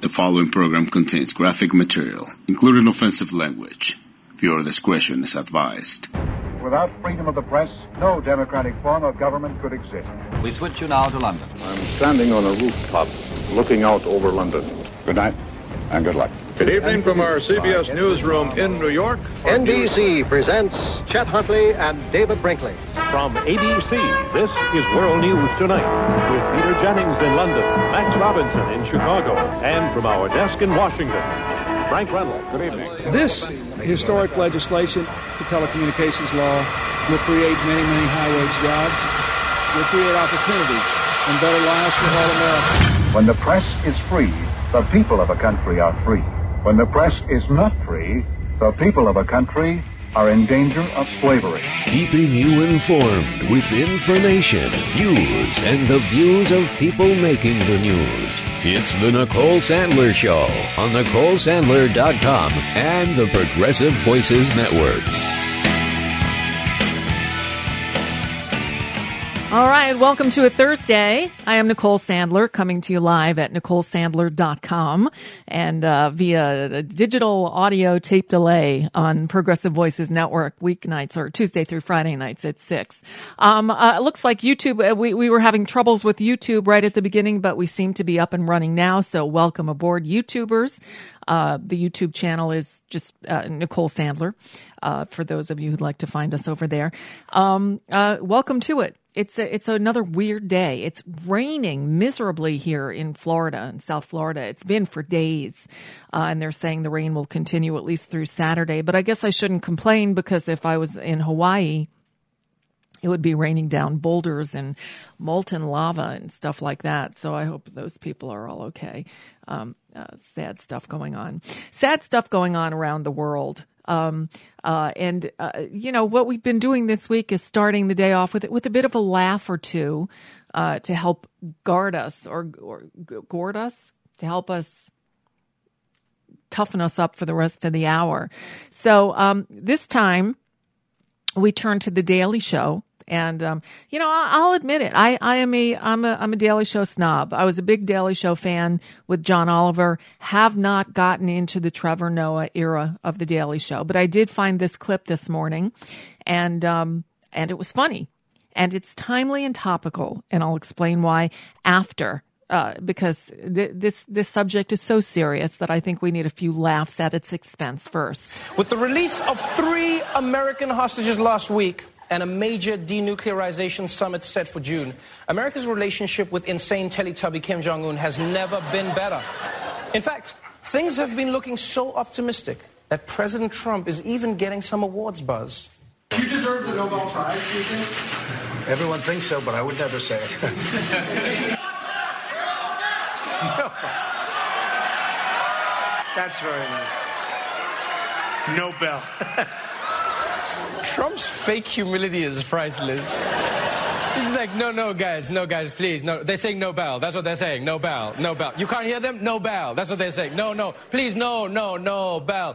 The following program contains graphic material, including offensive language. Viewer discretion is advised. Without freedom of the press, no democratic form of government could exist. We switch you now to London. I'm standing on a rooftop looking out over London. Good night and good luck. Good evening from our CBS newsroom in New York. NBC presents Chet Huntley and David Brinkley. From ABC, this is World News Tonight with Peter Jennings in London, Max Robinson in Chicago, and from our desk in Washington, Frank Reynolds. Good evening. This historic legislation, the telecommunications law, will create many, many high-wage jobs, will create opportunity and better lives for all Americans. When the press is free, the people of a country are free. When the press is not free, the people of a country are in danger of slavery. Keeping you informed with information, news, and the views of people making the news. It's the Nicole Sandler Show on NicoleSandler.com and the Progressive Voices Network. All right, welcome to a Thursday. I am Nicole Sandler, coming to you live at NicoleSandler.com and via digital audio tape delay on Progressive Voices Network weeknights or Tuesday through Friday nights at 6. It looks like YouTube, we were having troubles with YouTube right at the beginning, but we seem to be up and running now, so welcome aboard, YouTubers. The YouTube channel is just Nicole Sandler, for those of you who'd like to find us over there. Welcome to it. It's another weird day. It's raining miserably here in Florida, in South Florida. It's been for days. And they're saying the rain will continue at least through Saturday. But I guess I shouldn't complain because if I was in Hawaii, it would be raining down boulders and molten lava and stuff like that. So I hope those people are all okay. Sad stuff going on. Sad stuff going on around the world. You know, what we've been doing this week is starting the day off with a bit of a laugh or two, to help guard us or gourd us, to help us toughen us up for the rest of the hour. So, this time we turn to The Daily Show. And, you know, I'll admit it. I'm a Daily Show snob. I was a big Daily Show fan with John Oliver, have not gotten into the Trevor Noah era of the Daily Show, but I did find this clip this morning and it was funny and it's timely and topical. And I'll explain why after, because this subject is so serious that I think we need a few laughs at its expense first. With the release of 3 American hostages last week, and a major denuclearization summit set for June, America's relationship with insane Teletubby Kim Jong-un has never been better. In fact, things have been looking so optimistic that President Trump is even getting some awards buzz. You deserve the Nobel Prize, do you think? Everyone thinks so, but I would never say it. That's very nice. Nobel. Trump's fake humility is priceless. He's like, no, guys, please, no. They're saying Nobel. That's what they're saying. Nobel. You can't hear them? Nobel. That's what they're saying. No, please, no, Nobel.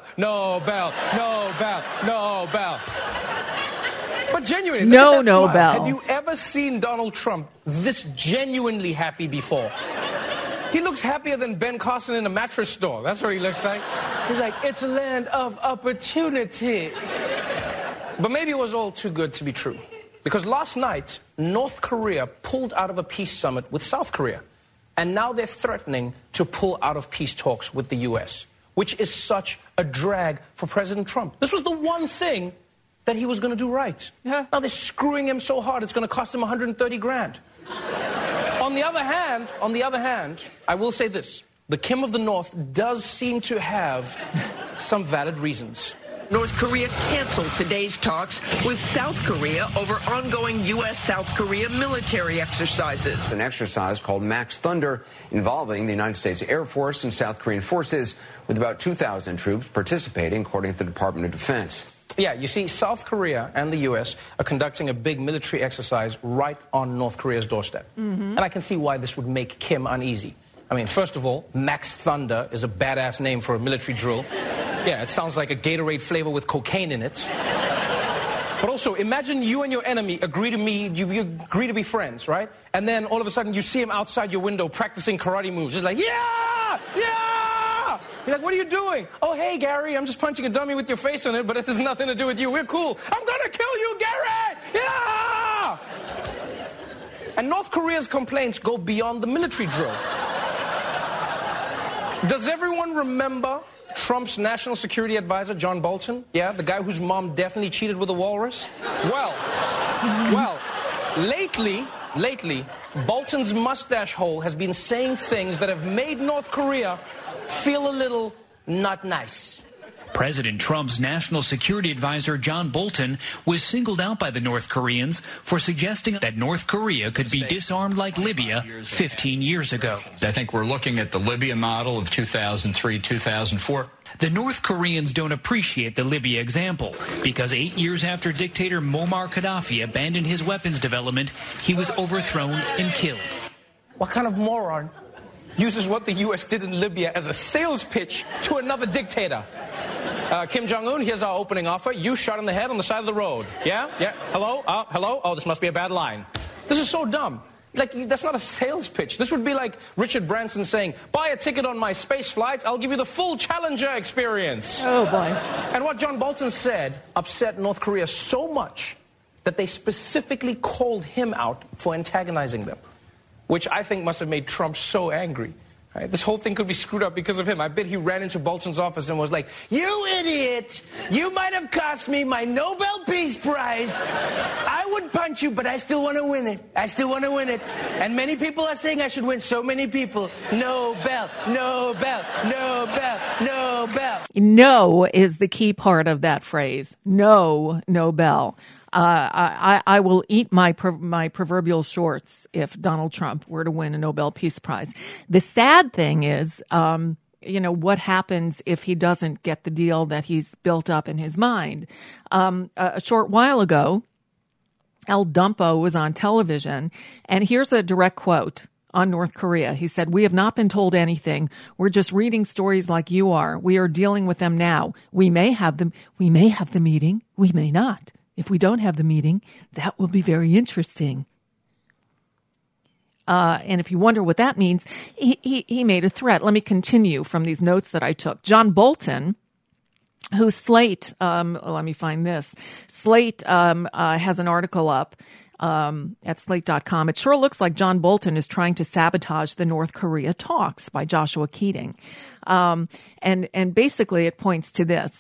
But genuinely, no, Nobel. Have you ever seen Donald Trump this genuinely happy before? He looks happier than Ben Carson in a mattress store. That's what he looks like. He's like, it's a land of opportunity. But maybe it was all too good to be true. Because last night, North Korea pulled out of a peace summit with South Korea. And now they're threatening to pull out of peace talks with the U.S., which is such a drag for President Trump. This was the one thing that he was going to do right. Yeah. Now they're screwing him so hard, it's going to cost him $130,000. On the other hand, I will say this. The Kim of the North does seem to have some valid reasons. North Korea canceled today's talks with South Korea over ongoing U.S.-South Korea military exercises. An exercise called Max Thunder involving the United States Air Force and South Korean forces with about 2,000 troops participating, according to the Department of Defense. Yeah, you see, South Korea and the U.S. are conducting a big military exercise right on North Korea's doorstep. Mm-hmm. And I can see why this would make Kim uneasy. I mean, first of all, Max Thunder is a badass name for a military drill. Yeah, it sounds like a Gatorade flavor with cocaine in it. But also, imagine you and your enemy agree to be friends, right? And then all of a sudden you see him outside your window practicing karate moves. It's like, yeah! You're like, what are you doing? Oh, hey, Gary, I'm just punching a dummy with your face on it, but it has nothing to do with you. We're cool. I'm going to kill you, Gary! Yeah! And North Korea's complaints go beyond the military drill. Does everyone remember Trump's national security advisor, John Bolton? Yeah, the guy whose mom definitely cheated with a walrus? Well, lately, Bolton's mustache hole has been saying things that have made North Korea feel a little not nice. President Trump's national security advisor, John Bolton, was singled out by the North Koreans for suggesting that North Korea could be disarmed like Libya 15 years ago. I think we're looking at the Libya model of 2003, 2004. The North Koreans don't appreciate the Libya example because 8 years after dictator Muammar Gaddafi abandoned his weapons development, he was overthrown and killed. What kind of moron uses what the U.S. did in Libya as a sales pitch to another dictator? Kim Jong-un, here's our opening offer. You shot in the head on the side of the road. Yeah? Hello? Hello? Oh, this must be a bad line. This is so dumb. Like, that's not a sales pitch. This would be like Richard Branson saying, buy a ticket on my space flight, I'll give you the full Challenger experience. Oh, boy. And what John Bolton said upset North Korea so much that they specifically called him out for antagonizing them, which I think must have made Trump so angry. Right? This whole thing could be screwed up because of him. I bet he ran into Bolton's office and was like, you idiot! You might have cost me my Nobel Peace Prize. I would punch you, but I still want to win it. I still want to win it. And many people are saying I should win. So many people. Nobel, Nobel, Nobel, Nobel. No is the key part of that phrase. No, Nobel. I will eat my proverbial shorts if Donald Trump were to win a Nobel Peace Prize. The sad thing is, what happens if he doesn't get the deal that he's built up in his mind? A short while ago, El Dumpo was on television, and here's a direct quote on North Korea. He said, "We have not been told anything. We're just reading stories like you are. We are dealing with them now. We may have the meeting. We may not. If we don't have the meeting, that will be very interesting." And if you wonder what that means, he made a threat. Let me continue from these notes that I took. John Bolton, who Slate, let me find this. Slate has an article up at slate.com. It sure looks like John Bolton is trying to sabotage the North Korea talks by Joshua Keating. And basically it points to this.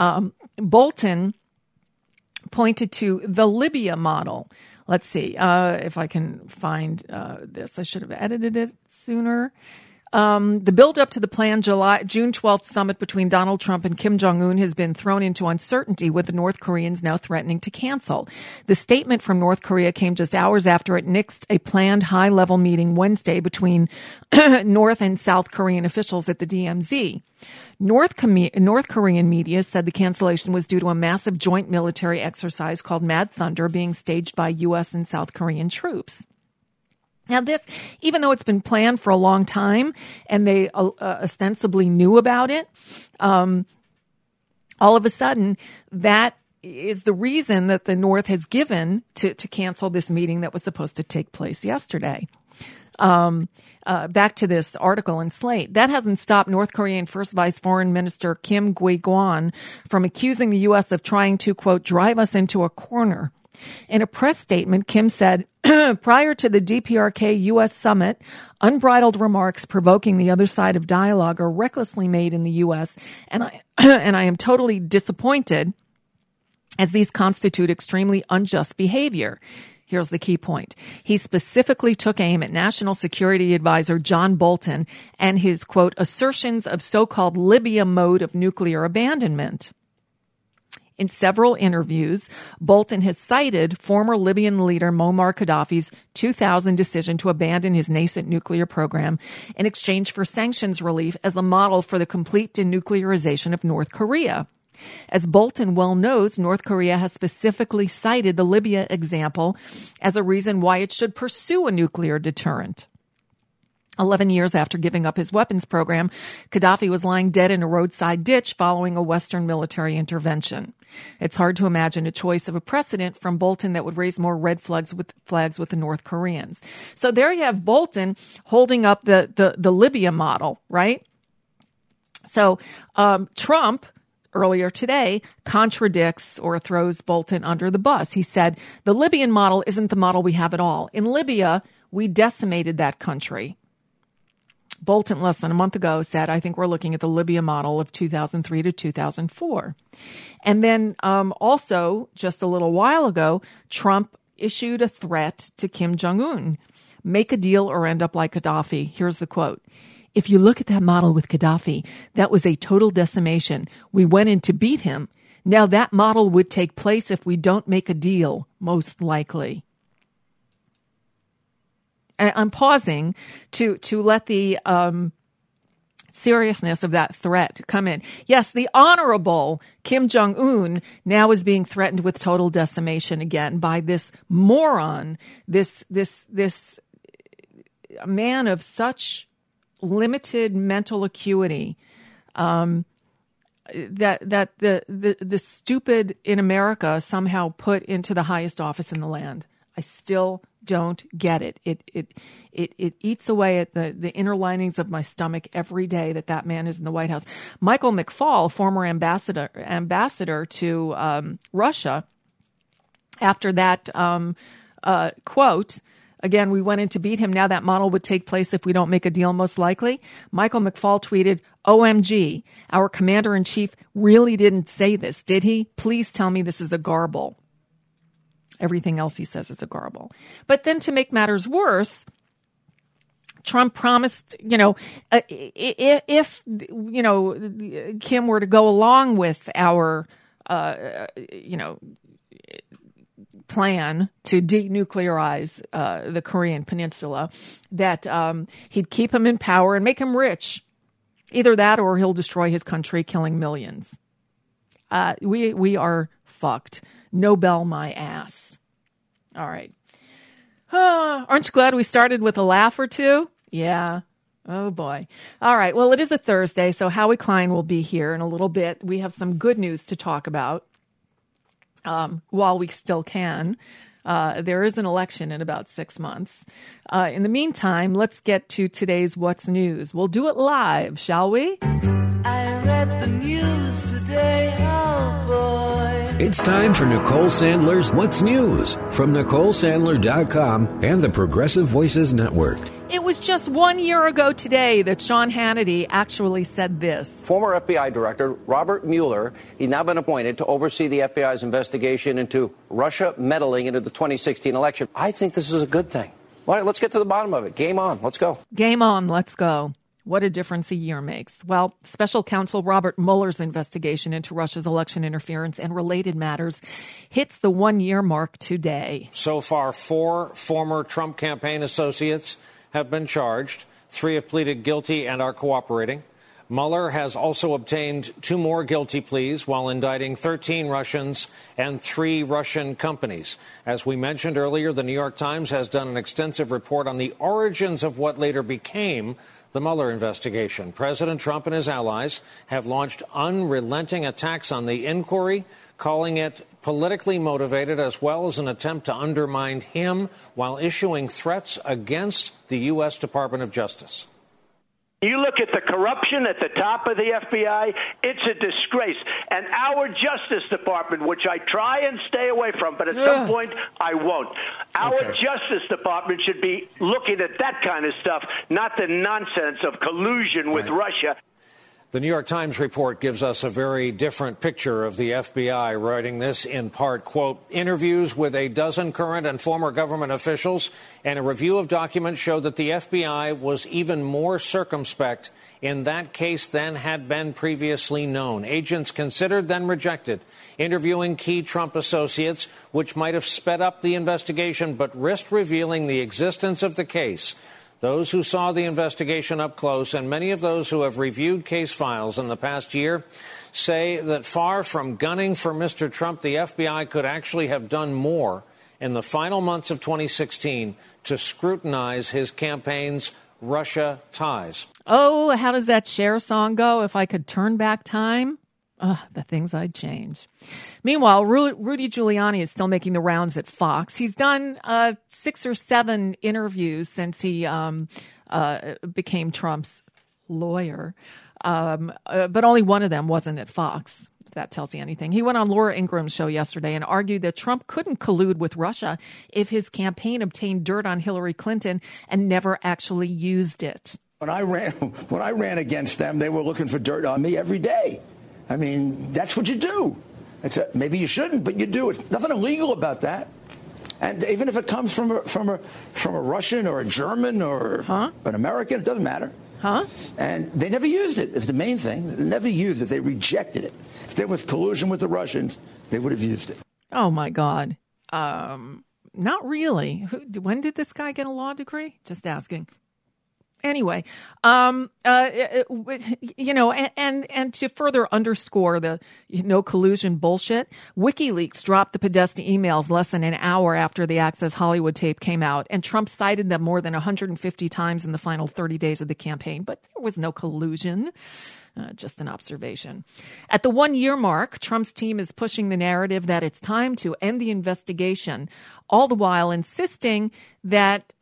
Bolton pointed to the Libya model. Let's see if I can find this. I should have edited it sooner. The build-up to the planned June 12th summit between Donald Trump and Kim Jong-un has been thrown into uncertainty, with the North Koreans now threatening to cancel. The statement from North Korea came just hours after it nixed a planned high-level meeting Wednesday between North and South Korean officials at the DMZ. North Korean media said the cancellation was due to a massive joint military exercise called Mad Thunder being staged by U.S. and South Korean troops. Now this, even though it's been planned for a long time and they ostensibly knew about it, all of a sudden that is the reason that the North has given to cancel this meeting that was supposed to take place yesterday. Back to this article in Slate. That hasn't stopped North Korean First Vice Foreign Minister Kim Gui-kwan from accusing the U.S. of trying to, quote, drive us into a corner. In a press statement, Kim said, prior to the DPRK-U.S. summit, unbridled remarks provoking the other side of dialogue are recklessly made in the U.S., and I am totally disappointed, as these constitute extremely unjust behavior. Here's the key point. He specifically took aim at National Security Advisor John Bolton and his, quote, assertions of so-called Libya mode of nuclear abandonment. In several interviews, Bolton has cited former Libyan leader Muammar Gaddafi's 2000 decision to abandon his nascent nuclear program in exchange for sanctions relief as a model for the complete denuclearization of North Korea. As Bolton well knows, North Korea has specifically cited the Libya example as a reason why it should pursue a nuclear deterrent. 11 years after giving up his weapons program, Gaddafi was lying dead in a roadside ditch following a Western military intervention. It's hard to imagine a choice of a precedent from Bolton that would raise more red flags with the North Koreans. So there you have Bolton holding up the Libya model, right? So Trump earlier today contradicts or throws Bolton under the bus. He said the Libyan model isn't the model we have at all. In Libya, we decimated that country. Bolton, less than a month ago, said, I think we're looking at the Libya model of 2003 to 2004. And then also, just a little while ago, Trump issued a threat to Kim Jong-un. Make a deal or end up like Gaddafi. Here's the quote. If you look at that model with Gaddafi, that was a total decimation. We went in to beat him. Now that model would take place if we don't make a deal, most likely. I'm pausing to let the seriousness of that threat come in. Yes, the honorable Kim Jong-un now is being threatened with total decimation again by this moron, this man of such limited mental acuity, that the stupid in America somehow put into the highest office in the land. I still don't get it. It eats away at the inner linings of my stomach every day that man is in the White House. Michael McFaul, former ambassador to Russia, after that quote, again, we went in to beat him. Now that model would take place if we don't make a deal, most likely. Michael McFaul tweeted, OMG, our commander-in-chief really didn't say this, did he? Please tell me this is a garble. Everything else he says is a garble. But then to make matters worse, Trump promised, if Kim were to go along with our, plan to denuclearize the Korean Peninsula, that he'd keep him in power and make him rich. Either that or he'll destroy his country, killing millions. We are fucked. Nobel my ass. All right. Aren't you glad we started with a laugh or two? Yeah. Oh, boy. All right. Well, it is a Thursday, so Howie Klein will be here in a little bit. We have some good news to talk about while we still can. There is an election in about 6 months. In the meantime, let's get to today's What's News. We'll do it live, shall we? I read the news today, oh boy. It's time for Nicole Sandler's What's News from NicoleSandler.com and the Progressive Voices Network. It was just 1 year ago today that Sean Hannity actually said this. Former FBI Director Robert Mueller, he's now been appointed to oversee the FBI's investigation into Russia meddling into the 2016 election. I think this is a good thing. All right, let's get to the bottom of it. Game on. Let's go. Game on. Let's go. What a difference a year makes. Well, special counsel Robert Mueller's investigation into Russia's election interference and related matters hits the 1 year mark today. So far, 4 former Trump campaign associates have been charged. 3 have pleaded guilty and are cooperating. Mueller has also obtained 2 more guilty pleas while indicting 13 Russians and 3 Russian companies. As we mentioned earlier, the New York Times has done an extensive report on the origins of what later became the Mueller investigation. President Trump and his allies have launched unrelenting attacks on the inquiry, calling it politically motivated as well as an attempt to undermine him while issuing threats against the U.S. Department of Justice. You look at the corruption at the top of the FBI, it's a disgrace. And our Justice Department, which I try and stay away from, but at some point I won't. Our Justice Department should be looking at that kind of stuff, not the nonsense of collusion with Russia. The New York Times report gives us a very different picture of the FBI, writing this in part, quote, interviews with a dozen current and former government officials and a review of documents show that the FBI was even more circumspect in that case than had been previously known. Agents considered, then rejected, interviewing key Trump associates, which might have sped up the investigation but risked revealing the existence of the case. Those who saw the investigation up close and many of those who have reviewed case files in the past year say that far from gunning for Mr. Trump, the FBI could actually have done more in the final months of 2016 to scrutinize his campaign's Russia ties. Oh, how does that Cher song go? If I could turn back time? The things I'd change. Meanwhile, Rudy Giuliani is still making the rounds at Fox. He's done 6 or 7 interviews since he became Trump's lawyer. But only one of them wasn't at Fox, if that tells you anything. He went on Laura Ingram's show yesterday and argued that Trump couldn't collude with Russia if his campaign obtained dirt on Hillary Clinton and never actually used it. When I ran against them, they were looking for dirt on me every day. I mean, that's what you do. Maybe you shouldn't, but you do it. Nothing illegal about that. And even if it comes from a Russian or a German or an American, it doesn't matter. And they never used it. It's the main thing. They never used it. They rejected it. If there was collusion with the Russians, they would have used it. Oh, my God. Not really. When did this guy get a law degree? Just asking. Anyway, and to further underscore the no collusion bullshit, WikiLeaks dropped the Podesta emails less than an hour after the Access Hollywood tape came out, and Trump cited them more than 150 times in the final 30 days of the campaign. But there was no collusion. Just an observation. At the 1-year mark, Trump's team is pushing the narrative that it's time to end the investigation, all the while insisting that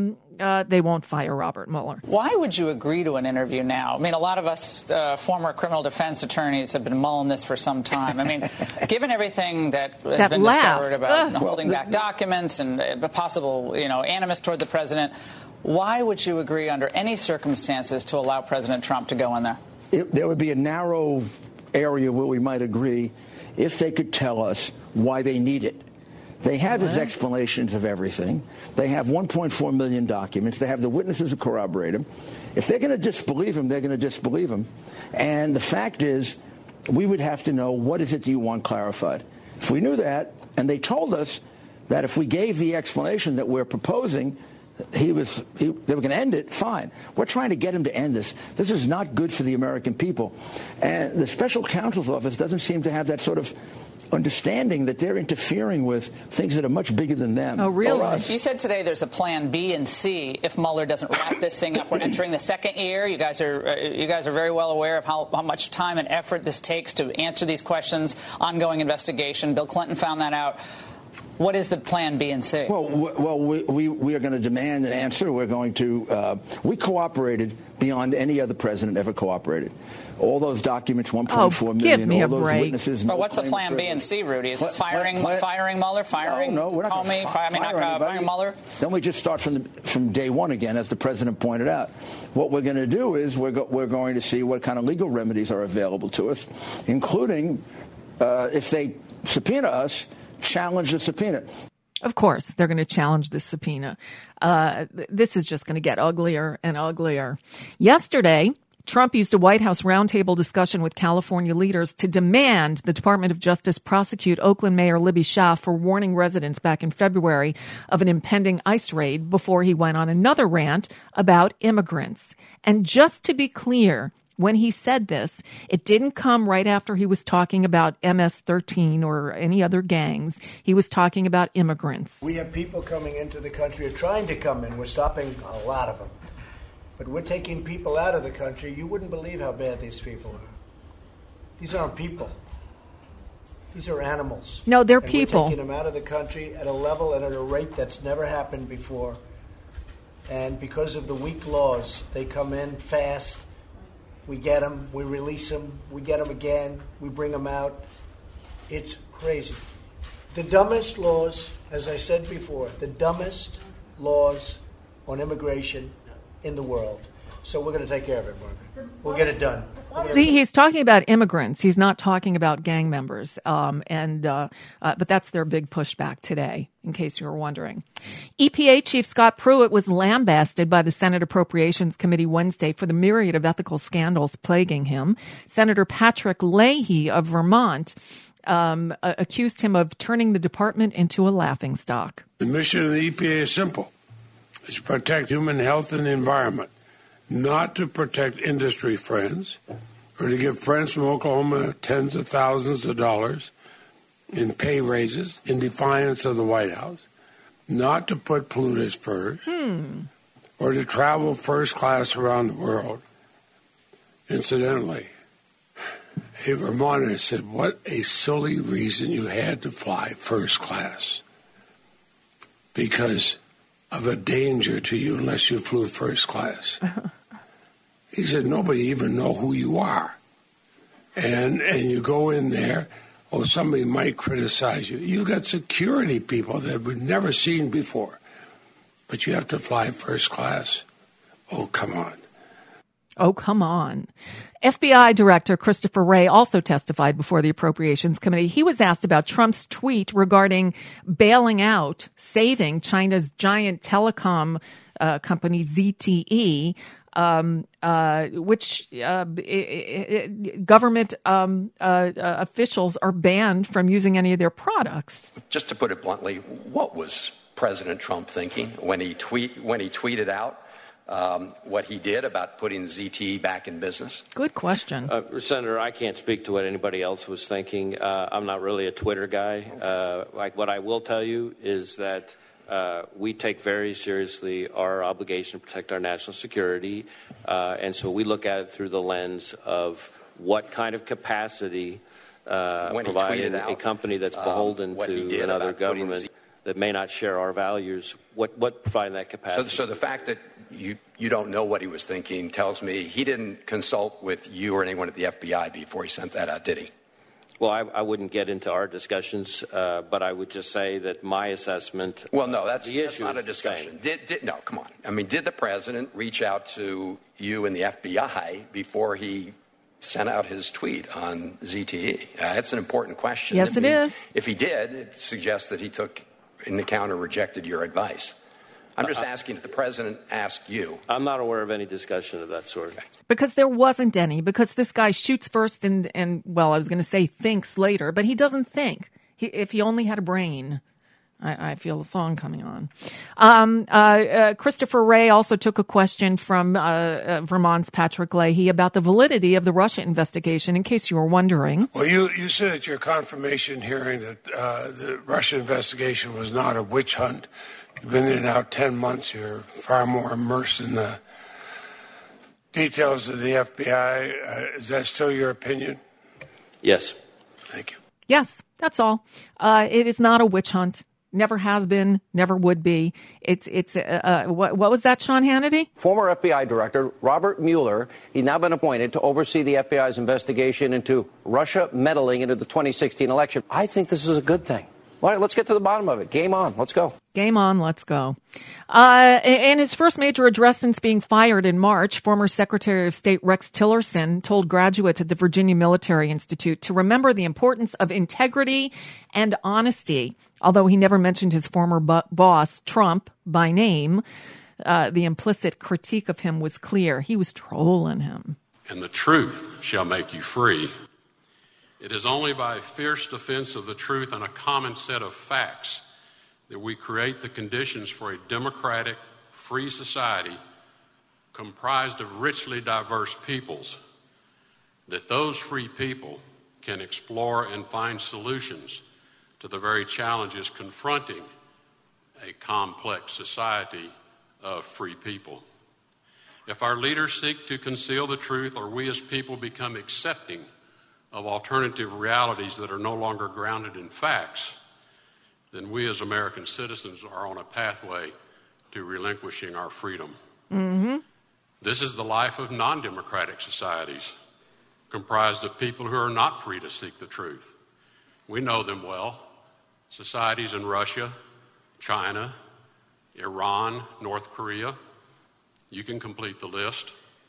they won't fire Robert Mueller. Why would you agree to an interview now? I mean, a lot of us former criminal defense attorneys have been mulling this for some time. I mean, given everything that has been discovered about holding back documents and possible, animus toward the president, why would you agree under any circumstances to allow President Trump to go in there? There would be a narrow area where we might agree if they could tell us why they need it. They have his explanations of everything. They have 1.4 million documents. They have the witnesses who corroborate him. If they're going to disbelieve him, they're going to disbelieve him. And the fact is, we would have to know, what is it you want clarified? If we knew that, and they told us that if we gave the explanation that we're proposing, they were going to end it, fine. We're trying to get him to end this. This is not good for the American people. And the special counsel's office doesn't seem to have that sort of understanding that they're interfering with things that are much bigger than them. Oh, really? You said today there's a plan B and C if Mueller doesn't wrap this thing up. We're entering the second year. You guys are very well aware of how much time and effort this takes to answer these questions, ongoing investigation. Bill Clinton found that out. What is the plan B and C? Well, we are going to demand an answer. We're going to we cooperated beyond any other president ever cooperated. All those documents, 1.4 million, give me all a those break. Witnesses. But what's the plan B and C, Rudy? Is it firing Mueller, firing No, we're not going to fire Mueller? Then we just start from day one again, as the president pointed out. What we're going to do is we're going to see what kind of legal remedies are available to us, including if they subpoena us, challenge the subpoena. Of course, they're going to challenge this subpoena. This is just going to get uglier and uglier. Yesterday, Trump used a White House roundtable discussion with California leaders to demand the Department of Justice prosecute Oakland Mayor Libby Schaaf for warning residents back in February of an impending ICE raid before he went on another rant about immigrants. And just to be clear, when he said this, it didn't come right after he was talking about MS-13 or any other gangs. He was talking about immigrants. We have people coming into the country or trying to come in. We're stopping a lot of them. But we're taking people out of the country. You wouldn't believe how bad these people are. These aren't people. These are animals. No, they're people. We're taking them out of the country at a level and at a rate that's never happened before. And because of the weak laws, they come in fast. We get them, we release them, we get them again, we bring them out. It's crazy. The dumbest laws, as I said before, the dumbest laws on immigration in the world. So we're going to take care of it, Margaret. We'll get it done. He's talking about immigrants. He's not talking about gang members. But that's their big pushback today, in case you were wondering. EPA Chief Scott Pruitt was lambasted by the Senate Appropriations Committee Wednesday for the myriad of ethical scandals plaguing him. Senator Patrick Leahy of Vermont accused him of turning the department into a laughingstock. The mission of the EPA is simple. It's to protect human health and the environment, not to protect industry friends or to give friends from Oklahoma tens of thousands of dollars in pay raises in defiance of the White House, not to put polluters first or to travel first class around the world. Incidentally, a Vermonter said, what a silly reason you had to fly first class. Because of a danger to you unless you flew first class. He said, nobody even know who you are. And you go in there, somebody might criticize you. You've got security people that we've never seen before. But you have to fly first class. Oh, come on. Oh, come on. FBI Director Christopher Wray also testified before the Appropriations Committee. He was asked about Trump's tweet regarding bailing out, saving China's giant telecom company ZTE, which government officials are banned from using any of their products. Just to put it bluntly, what was President Trump thinking when he tweeted out what he did about putting ZTE back in business? Good question. Senator, I can't speak to what anybody else was thinking. I'm not really a Twitter guy. What I will tell you is that we take very seriously our obligation to protect our national security, and so we look at it through the lens of what kind of capacity providing a company that's beholden to another government that may not share our values, what providing that capacity. So the fact that you don't know what he was thinking tells me he didn't consult with you or anyone at the FBI before he sent that out, did he? Well, I wouldn't get into our discussions, but I would just say that my assessment. Well, no, that's not a discussion. No, come on. I mean, did the president reach out to you and the FBI before he sent out his tweet on ZTE? That's an important question. Yes, it is. If he did, it suggests that he took into account or rejected your advice. I'm just asking if the president asked you. I'm not aware of any discussion of that sort. Because there wasn't any, because this guy shoots first and well, I was going to say thinks later, but he doesn't think. If he only had a brain. I feel the song coming on. Christopher Wray also took a question from Vermont's Patrick Leahy about the validity of the Russia investigation, in case you were wondering. Well, you said at your confirmation hearing that the Russia investigation was not a witch hunt. You've been in and out 10 months. You're far more immersed in the details of the FBI. Is that still your opinion? Yes. Thank you. Yes, that's all. It is not a witch hunt. Never has been, never would be. What was that, Sean Hannity? Former FBI Director Robert Mueller, he's now been appointed to oversee the FBI's investigation into Russia meddling into the 2016 election. I think this is a good thing. All right, let's get to the bottom of it. Game on. Let's go. Game on. Let's go. In his first major address since being fired in March, former Secretary of State Rex Tillerson told graduates at the Virginia Military Institute to remember the importance of integrity and honesty. Although he never mentioned his former boss, Trump, by name, the implicit critique of him was clear. He was trolling him. And the truth shall make you free. It is only by fierce defense of the truth and a common set of facts that we create the conditions for a democratic, free society comprised of richly diverse peoples, that those free people can explore and find solutions to the very challenges confronting a complex society of free people. If our leaders seek to conceal the truth, or we as people become accepting of alternative realities that are no longer grounded in facts, then we as American citizens are on a pathway to relinquishing our freedom. Mm-hmm. This is the life of non-democratic societies, comprised of people who are not free to seek the truth. We know them well. Societies in Russia, China, Iran, North Korea. You can complete the list.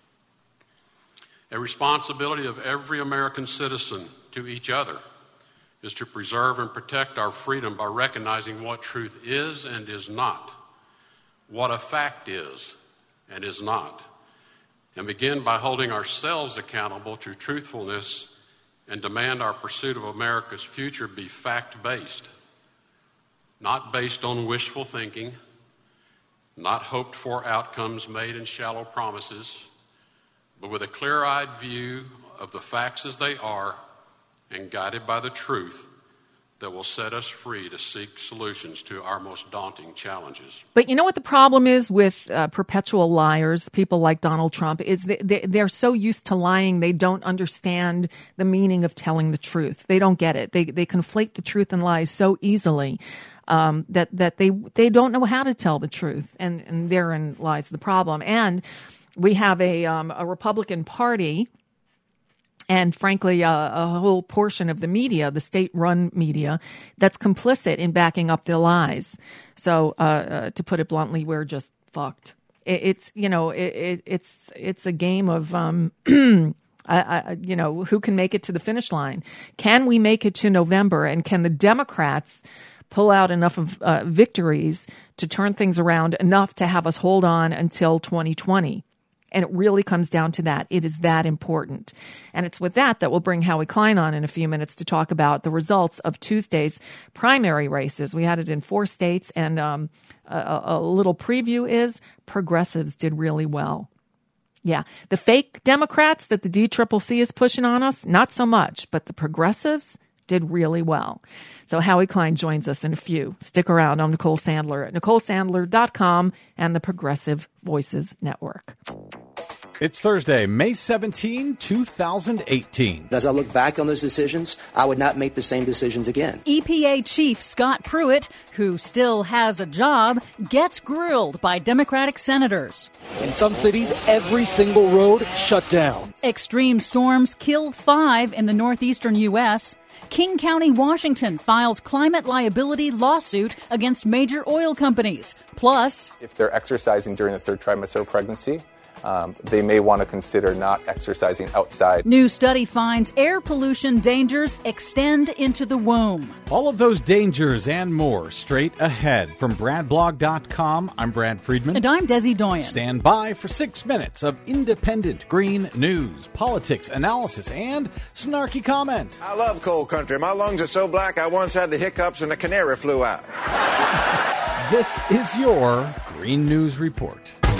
A responsibility of every American citizen to each other is to preserve and protect our freedom by recognizing what truth is and is not, what a fact is and is not, and begin by holding ourselves accountable to truthfulness and demand our pursuit of America's future be fact-based, not based on wishful thinking, not hoped-for outcomes made in shallow promises, but with a clear-eyed view of the facts as they are and guided by the truth that will set us free to seek solutions to our most daunting challenges. But you know what the problem is with perpetual liars, people like Donald Trump, is they're so used to lying, they don't understand the meaning of telling the truth. They don't get it. They conflate the truth and lies so easily that they don't know how to tell the truth, and therein lies the problem. And we have a Republican Party and, frankly, a whole portion of the media, the state-run media, that's complicit in backing up the lies. So, to put it bluntly, we're just fucked. It's a game of, who can make it to the finish line? Can we make it to November? And can the Democrats pull out enough of victories to turn things around enough to have us hold on until 2020? And it really comes down to that. It is that important. And it's with that we'll bring Howie Klein on in a few minutes to talk about the results of Tuesday's primary races. We had it in 4 states, and a little preview is progressives did really well. Yeah, the fake Democrats that the DCCC is pushing on us, not so much, but the progressives did really well. So Howie Klein joins us in a few. Stick around. I'm Nicole Sandler at NicoleSandler.com and the Progressive Voices Network. It's Thursday, May 17, 2018. As I look back on those decisions, I would not make the same decisions again. EPA Chief Scott Pruitt, who still has a job, gets grilled by Democratic senators. In some cities, every single road shut down. Extreme storms kill 5 in the northeastern U.S. King County, Washington files climate liability lawsuit against major oil companies. Plus, if they're exercising during the 3rd trimester of pregnancy, they may want to consider not exercising outside. New study finds air pollution dangers extend into the womb. All of those dangers and more straight ahead. From BradBlog.com, I'm Brad Friedman. And I'm Desi Doyen. Stand by for 6 minutes of independent green news, politics, analysis, and snarky comment. I love cold country. My lungs are so black I once had the hiccups and a canary flew out. This is your Green News Report.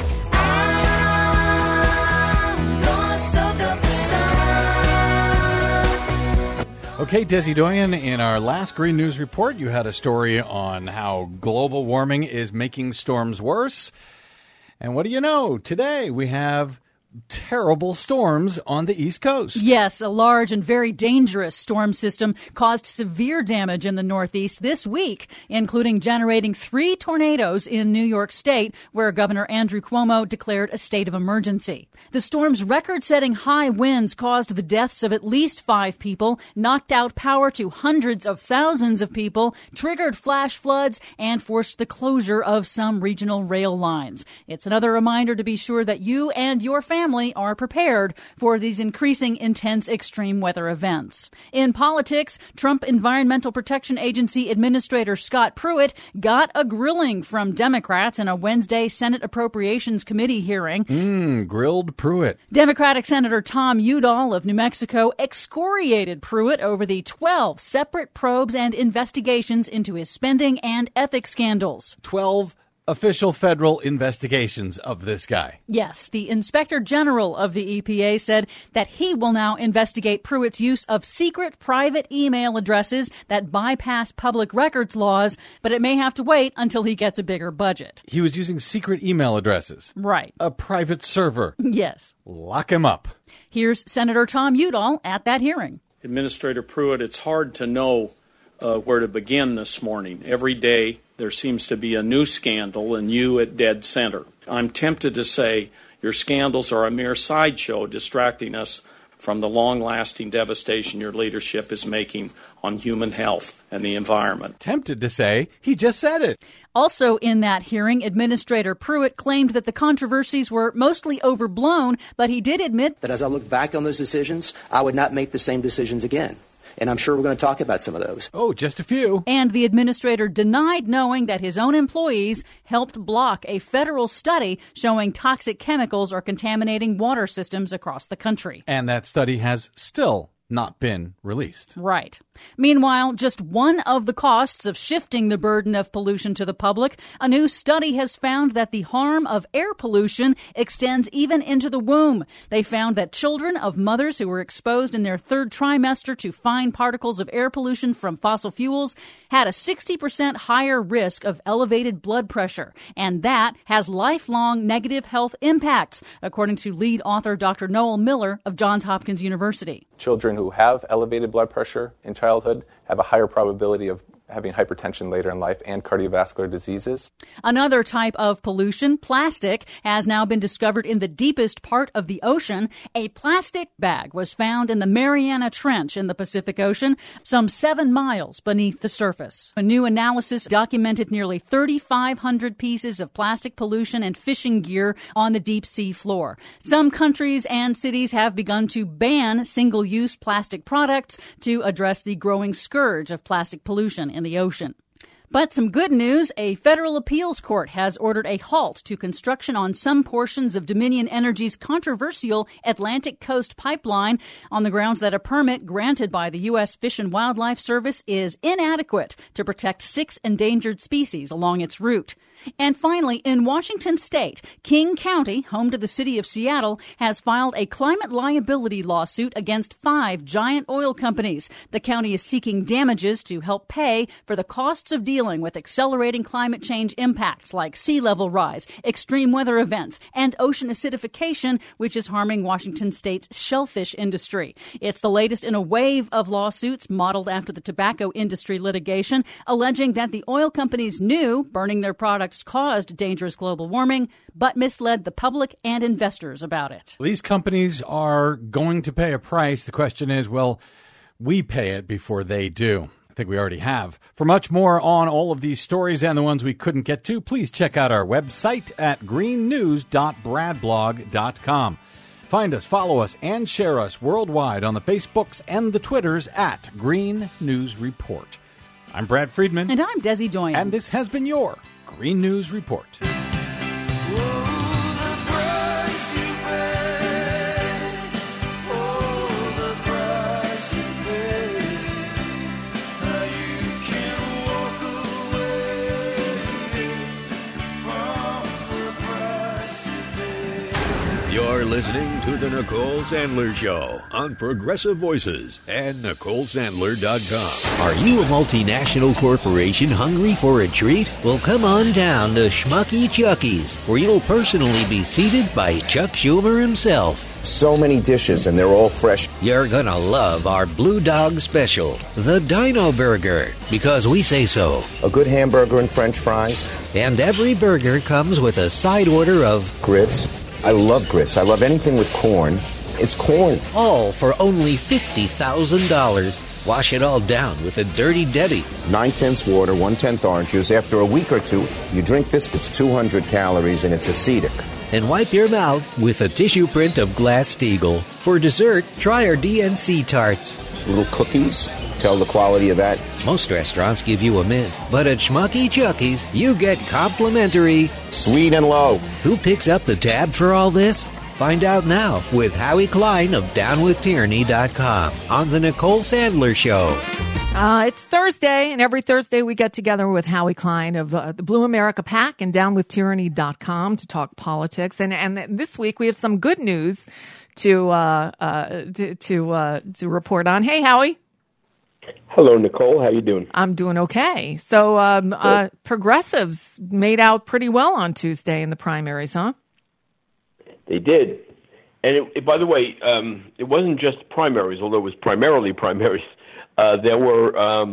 Okay, Desi Doyen, in our last Green News Report, you had a story on how global warming is making storms worse. And what do you know? Today we have terrible storms on the East Coast. Yes, a large and very dangerous storm system caused severe damage in the Northeast this week, including generating 3 tornadoes in New York State, where Governor Andrew Cuomo declared a state of emergency. The storm's record-setting high winds caused the deaths of at least 5 people, knocked out power to hundreds of thousands of people, triggered flash floods, and forced the closure of some regional rail lines. It's another reminder to be sure that you and your family are prepared for these increasing intense extreme weather events. In politics, Trump Environmental Protection Agency Administrator Scott Pruitt got a grilling from Democrats in a Wednesday Senate Appropriations Committee hearing. Grilled Pruitt. Democratic Senator Tom Udall of New Mexico excoriated Pruitt over the 12 separate probes and investigations into his spending and ethics scandals. 12 official federal investigations of this guy. Yes, the Inspector General of the EPA said that he will now investigate Pruitt's use of secret private email addresses that bypass public records laws, but it may have to wait until he gets a bigger budget. He was using secret email addresses. Right. A private server. Yes. Lock him up. Here's Senator Tom Udall at that hearing. Administrator Pruitt, it's hard to know where to begin this morning. Every day there seems to be a new scandal and you at dead center. I'm tempted to say your scandals are a mere sideshow distracting us from the long-lasting devastation your leadership is making on human health and the environment. Tempted to say, he just said it. Also in that hearing, Administrator Pruitt claimed that the controversies were mostly overblown, but he did admit that as I look back on those decisions, I would not make the same decisions again. And I'm sure we're going to talk about some of those. Oh, just a few. And the administrator denied knowing that his own employees helped block a federal study showing toxic chemicals are contaminating water systems across the country. And that study has still not been released. Right. Meanwhile, just one of the costs of shifting the burden of pollution to the public, a new study has found that the harm of air pollution extends even into the womb. They found that children of mothers who were exposed in their 3rd trimester to fine particles of air pollution from fossil fuels had a 60% higher risk of elevated blood pressure, and that has lifelong negative health impacts, according to lead author Dr. Noel Miller of Johns Hopkins University. Children who have elevated blood pressure in childhood have a higher probability of having hypertension later in life and cardiovascular diseases. Another type of pollution, plastic, has now been discovered in the deepest part of the ocean. A plastic bag was found in the Mariana Trench in the Pacific Ocean, some 7 miles beneath the surface. A new analysis documented nearly 3,500 pieces of plastic pollution and fishing gear on the deep sea floor. Some countries and cities have begun to ban single-use plastic products to address the growing scourge of plastic pollution in the ocean. But some good news, a federal appeals court has ordered a halt to construction on some portions of Dominion Energy's controversial Atlantic Coast Pipeline on the grounds that a permit granted by the U.S. Fish and Wildlife Service is inadequate to protect 6 endangered species along its route. And finally, in Washington state, King County, home to the city of Seattle, has filed a climate liability lawsuit against 5 giant oil companies. The county is seeking damages to help pay for the costs of dealing with accelerating climate change impacts like sea level rise, extreme weather events, and ocean acidification, which is harming Washington state's shellfish industry. It's the latest in a wave of lawsuits modeled after the tobacco industry litigation, alleging that the oil companies knew burning their products caused dangerous global warming, but misled the public and investors about it. These companies are going to pay a price. The question is, will we pay it before they do? I think we already have. For much more on all of these stories and the ones we couldn't get to, please check out our website at greennews.bradblog.com. Find us, follow us, and share us worldwide on the Facebooks and the Twitters at Green News Report. I'm Brad Friedman. And I'm Desi Doyen. And this has been your Green News Report. You're listening to The Nicole Sandler Show on Progressive Voices and NicoleSandler.com. Are you a multinational corporation hungry for a treat? Well, come on down to Schmucky Chucky's, where you'll personally be seated by Chuck Schumer himself. So many dishes, and they're all fresh. You're gonna love our Blue Dog Special, the Dino Burger, because we say so. A good hamburger and French fries. And every burger comes with a side order of grits. I love grits. I love anything with corn. It's corn. All for only $50,000. Wash it all down with a Dirty Debbie. 9/10 water, 1/10 orange juice. After a week or two, you drink this. It's 200 calories and it's acidic. And wipe your mouth with a tissue print of Glass-Steagall. For dessert, try our DNC tarts. Little cookies. Tell the quality of that. Most restaurants give you a mint, but at Schmucky Chucky's, you get complimentary sweet and low. Who picks up the tab for all this? Find out now with Howie Klein of DownWithTyranny.com on The Nicole Sandler Show. It's Thursday, and every Thursday we get together with Howie Klein of the Blue America PAC and DownWithTyranny.com to talk politics. And this week we have some good news to report on. Hey, Howie. Hello, Nicole. How you doing? I'm doing okay. So progressives made out pretty well on Tuesday in the primaries, huh? They did. And by the way, it wasn't just primaries, although it was primarily primaries. There were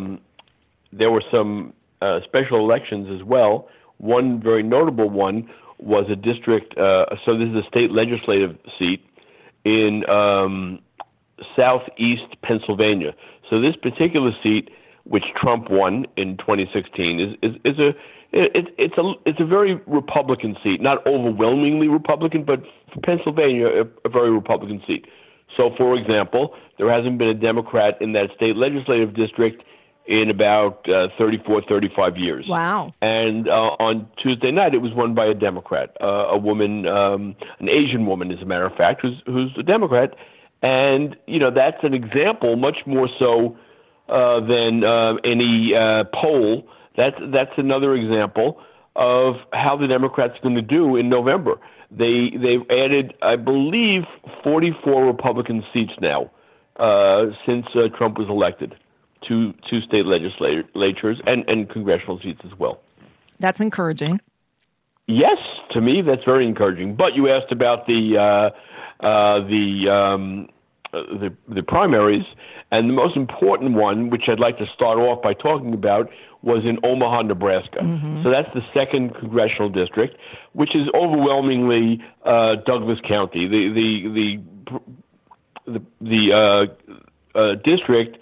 some special elections as well. One very notable one was a district. So this is a state legislative seat in southeast Pennsylvania. So this particular seat, which Trump won in 2016, it's a very Republican seat, not overwhelmingly Republican, but for Pennsylvania, a very Republican seat. So, for example, there hasn't been a Democrat in that state legislative district in about 35 years. Wow. And on Tuesday night, it was won by a Democrat, a woman, an Asian woman, as a matter of fact, who's a Democrat. And, you know, that's an example, much more so than any poll. That's another example of how the Democrats are going to do in November. They've added, I believe, 44 Republican seats now since Trump was elected to state legislatures and congressional seats as well. That's encouraging. Yes, to me, that's very encouraging. But you asked about the the primaries, and the most important one, which I'd like to start off by talking about, was in Omaha, Nebraska. So that's the second congressional district, which is overwhelmingly Douglas County. The district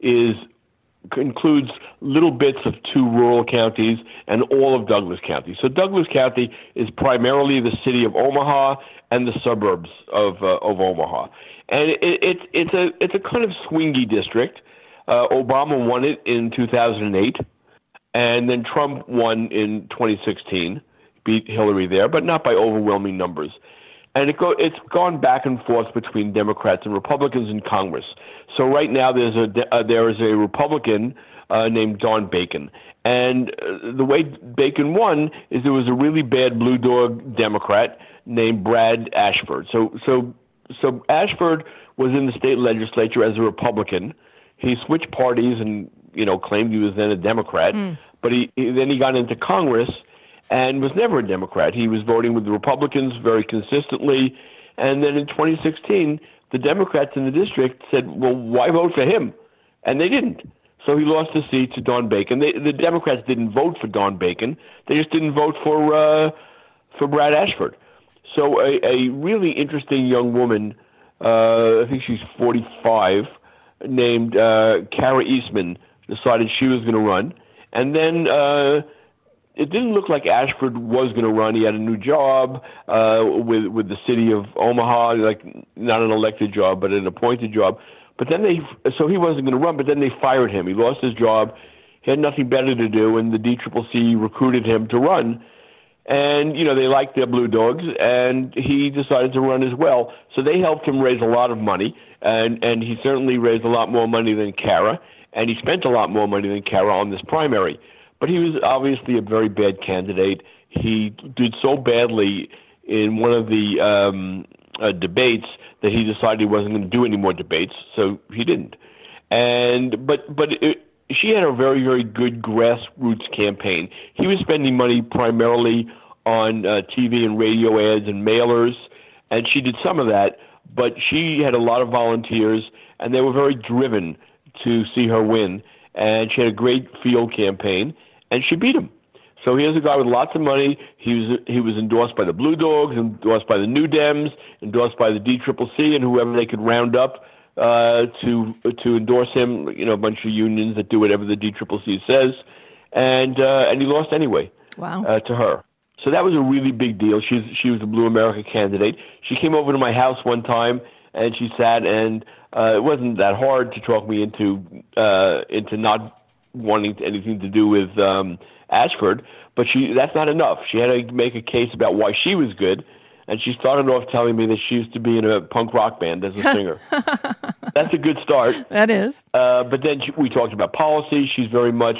includes little bits of two rural counties and all of Douglas County. So Douglas County is primarily the city of Omaha and the suburbs of Omaha, and it's a kind of swingy district. Obama won it in 2008, and then Trump won in 2016, beat Hillary there, but not by overwhelming numbers. And it's gone back and forth between Democrats and Republicans in Congress. So right now there is a Republican named Don Bacon. And the way Bacon won is there was a really bad blue dog Democrat named Brad Ashford. So Ashford was in the state legislature as a Republican. He switched parties and claimed he was then a Democrat. But then he got into Congress and was never a Democrat. He was voting with the Republicans very consistently. And then in 2016, the Democrats in the district said, well, why vote for him? And they didn't. So he lost his seat to Don Bacon. The Democrats didn't vote for Don Bacon. They just didn't vote for Brad Ashford. So a really interesting young woman, I think she's 45, named Kara Eastman, decided she was going to run. And then it didn't look like Ashford was going to run. He had a new job with the city of Omaha, like not an elected job, but an appointed job. But then so he wasn't going to run, but then they fired him. He lost his job. He had nothing better to do, and the DCCC recruited him to run. And, they liked their blue dogs, and he decided to run as well. So they helped him raise a lot of money, and he certainly raised a lot more money than Kara, and he spent a lot more money than Kara on this primary. But he was obviously a very bad candidate. He did so badly in one of the debates that he decided he wasn't going to do any more debates, so he didn't. She had a very, very good grassroots campaign. He was spending money primarily on TV and radio ads and mailers, and she did some of that, but she had a lot of volunteers, and they were very driven to see her win, and she had a great field campaign, and she beat him. So here's a guy with lots of money. He was endorsed by the Blue Dogs, endorsed by the New Dems, endorsed by the DCCC, and whoever they could round up to endorse him. A bunch of unions that do whatever the DCCC says, and he lost anyway. Wow. To her. So that was a really big deal. She was a Blue America candidate. She came over to my house one time, and she sat, and it wasn't that hard to talk me into not wanting anything to do with Ashford, but that's not enough. She had to make a case about why she was good, and she started off telling me that she used to be in a punk rock band as a singer. That's a good start. That is. But then we talked about policy. She's very much,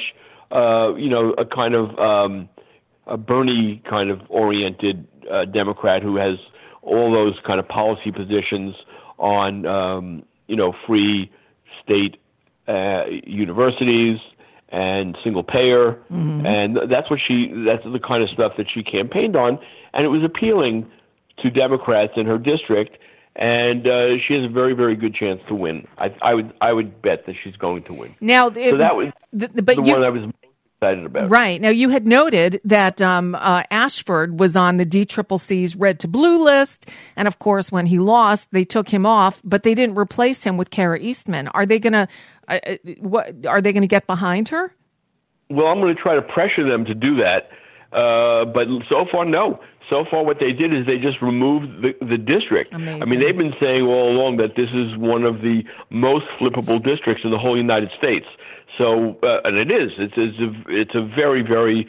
a kind of a Bernie kind of oriented Democrat who has all those kind of policy positions on, free state universities and single payer, and that's the kind of stuff that she campaigned on, and it was appealing to Democrats in her district, and she has a very, very good chance to win. I would bet that she's going to win. Now, so that was one I was most excited about. Right. Now, you had noted that Ashford was on the DCCC's red to blue list, and of course, when he lost, they took him off, but they didn't replace him with Kara Eastman. Are they going to get behind her? Well, I'm going to try to pressure them to do that, but so far, no. So far, what they did is they just removed the district. Amazing. I mean, they've been saying all along that this is one of the most flippable districts in the whole United States. So, and it is. It's a very, very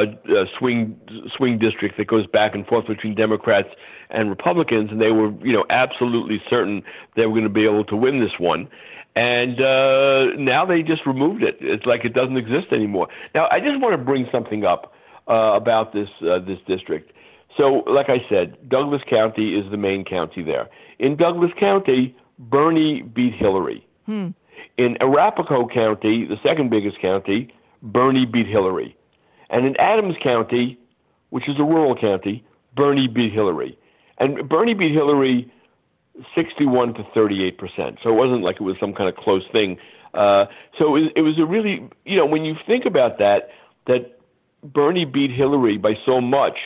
swing district that goes back and forth between Democrats and Republicans, and they were, absolutely certain they were going to be able to win this one. And now they just removed it. It's like it doesn't exist anymore. Now, I just want to bring something up about this district. So, like I said, Douglas County is the main county there. In Douglas County, Bernie beat Hillary. In Arapahoe County, the second biggest county, Bernie beat Hillary. And in Adams County, which is a rural county, Bernie beat Hillary. And Bernie beat Hillary 61 to 38%. So it wasn't like it was some kind of close thing. So it was a really, when you think about that Bernie beat Hillary by so much,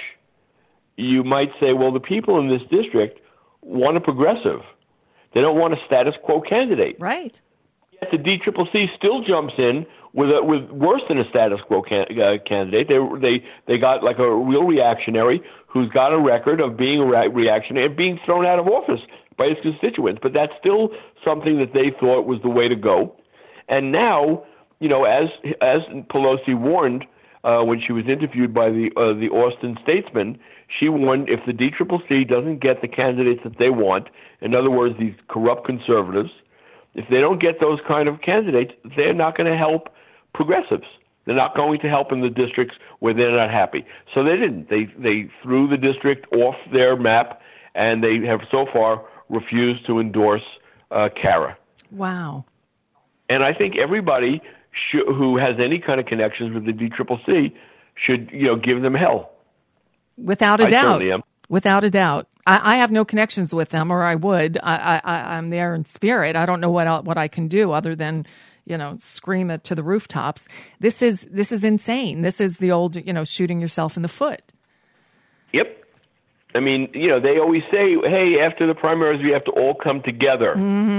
you might say, well, the people in this district want a progressive. They don't want a status quo candidate. Right. Yet the DCCC still jumps in with worse than a status quo candidate. They got like a real reactionary who's got a record of being a reactionary and being thrown out of office by his constituents. But that's still something that they thought was the way to go. And now, as Pelosi warned when she was interviewed by the Austin Statesman, she warned if the DCCC doesn't get the candidates that they want, in other words, these corrupt conservatives, if they don't get those kind of candidates, they're not going to help progressives. They're not going to help in the districts where they're not happy. So they didn't. They threw the district off their map, and they have so far refused to endorse Kara. Wow. And I think everybody who has any kind of connections with the DCCC should, give them hell. Without a doubt. I certainly am. Without a doubt. I have no connections with them, or I would. I'm there in spirit. I don't know what I can do other than, scream it to the rooftops. This is insane. This is the old, shooting yourself in the foot. Yep. I mean, they always say, hey, after the primaries, we have to all come together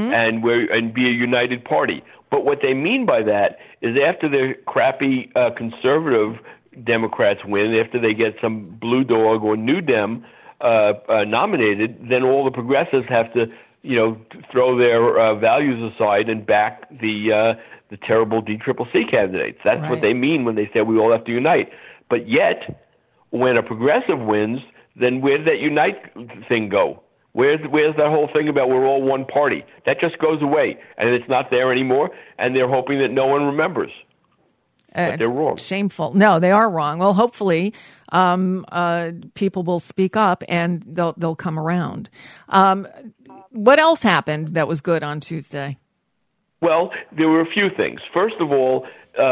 and be a united party. But what they mean by that is after the crappy conservative Democrats win, after they get some blue dog or new Dem nominated, then all the progressives have to, throw their values aside and back the terrible DCCC candidates. That's right. What they mean when they say we all have to unite. But yet, when a progressive wins, then where did that unite thing go? Where's that whole thing about we're all one party? That just goes away, and it's not there anymore, and they're hoping that no one remembers. But they're wrong. Shameful. No, they are wrong. Well, hopefully people will speak up, and they'll come around. What else happened that was good on Tuesday? Well, there were a few things. First of all,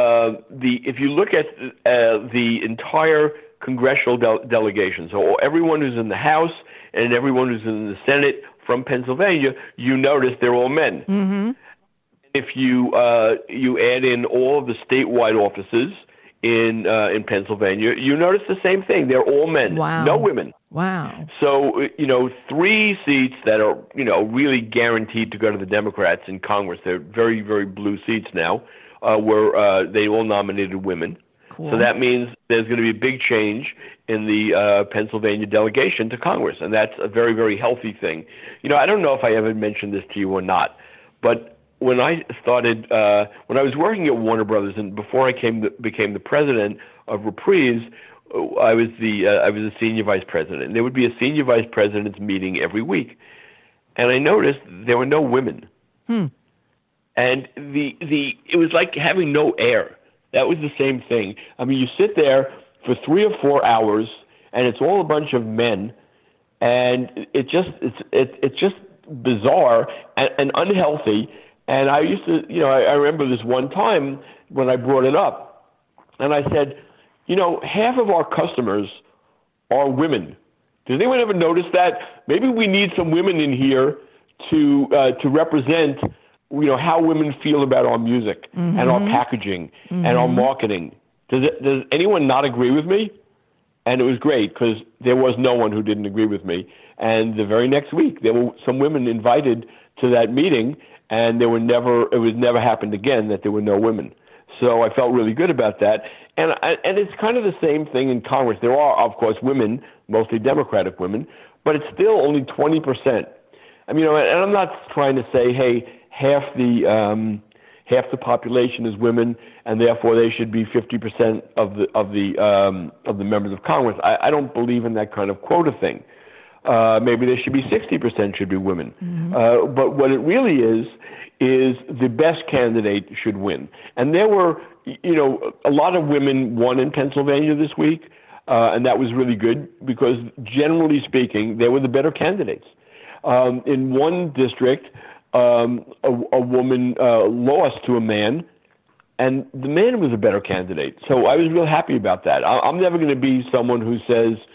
if you look at the entire congressional delegation, so everyone who's in the House and everyone who's in the Senate from Pennsylvania, you notice they're all men. Mm-hmm. If you add in all of the statewide offices in Pennsylvania, you notice the same thing. They're all men, wow. No women. Wow. So, 3 seats that are, really guaranteed to go to the Democrats in Congress, they're very, very blue seats now, they all nominated women. Cool. So that means there's going to be a big change in the Pennsylvania delegation to Congress, and that's a very, very healthy thing. I don't know if I ever mentioned this to you or not, but when I started, when I was working at Warner Brothers, and before I became the president of Reprise, I was a senior vice president. And there would be a senior vice president's meeting every week, and I noticed there were no women. And it was like having no air. That was the same thing. I mean, you sit there for 3 or 4 hours, and it's all a bunch of men, and it's just bizarre and unhealthy. And I used to, I remember this one time when I brought it up, and I said, half of our customers are women. Does anyone ever notice that? Maybe we need some women in here to represent, how women feel about our music and our packaging and our marketing. Does anyone not agree with me? And it was great because there was no one who didn't agree with me. And the very next week, there were some women invited to that meeting, and it was never happened again that there were no women. So I felt really good about that. And it's kind of the same thing in Congress. There are, of course, women, mostly Democratic women, but it's still only 20%. I mean, and I'm not trying to say, hey, half the population is women, and therefore they should be 50% of the members of Congress. I don't believe in that kind of quota thing. Maybe there should be 60% should be women. But what it really is the best candidate should win. And there were, a lot of women won in Pennsylvania this week, and that was really good because generally speaking, they were the better candidates. In one district, a woman lost to a man, and the man was a better candidate. So I was real happy about that. I'm never going to be someone who says,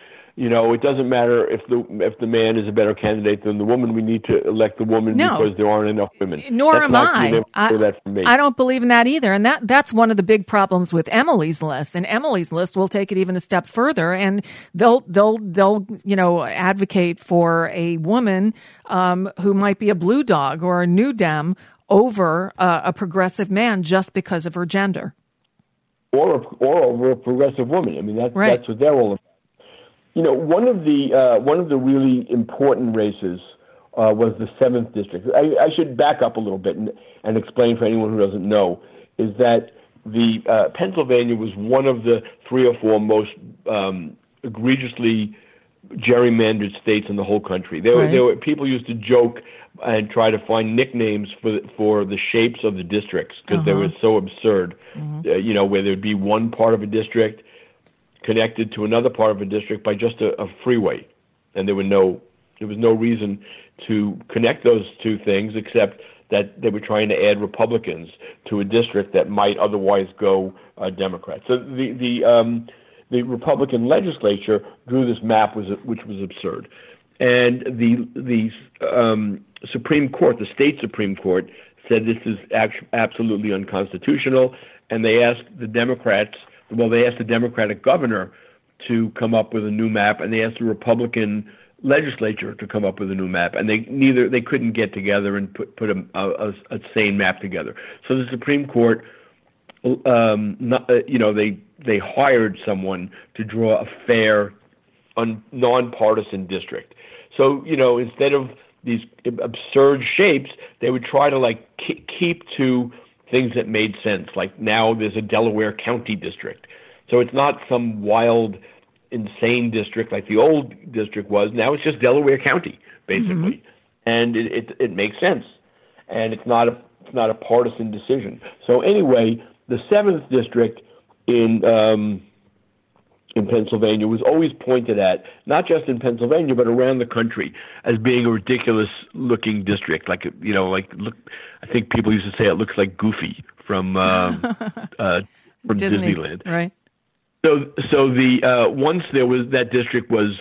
It doesn't matter if the man is a better candidate than the woman. We need to elect the woman because there aren't enough women. Nor am I. I don't believe in that either. And that's one of the big problems with Emily's List. And Emily's List will take it even a step further, and they'll advocate for a woman who might be a blue dog or a new Dem over a progressive man just because of her gender, or over a progressive woman. I mean, that's what they're all about. One of the really important races was the 7th district. I should back up a little bit and explain for anyone who doesn't know, is that the Pennsylvania was one of the 3 or 4 most egregiously gerrymandered states in the whole country. There were people used to joke and try to find nicknames for the shapes of the districts because they were so absurd. Where there'd be one part of a district connected to another part of a district by just a freeway, and there was no reason to connect those two things except that they were trying to add Republicans to a district that might otherwise go Democrat. So the Republican legislature drew this map, which was absurd, and the Supreme Court, the state Supreme Court, said this is absolutely unconstitutional, and they asked the Democratic governor to come up with a new map, and they asked the Republican legislature to come up with a new map, and they couldn't get together and put a sane map together. So the Supreme Court, they hired someone to draw a fair, nonpartisan district. So instead of these absurd shapes, they would try to keep to things that made sense. Like now there's a Delaware County district. So it's not some wild, insane district like the old district was. Now it's just Delaware County, basically. And it makes sense. And it's not a partisan decision. So anyway, the 7th district in Pennsylvania was always pointed at, not just in Pennsylvania, but around the country, as being a ridiculous-looking district. I think people used to say it looks like Goofy from Disneyland. Right. So once there was that district was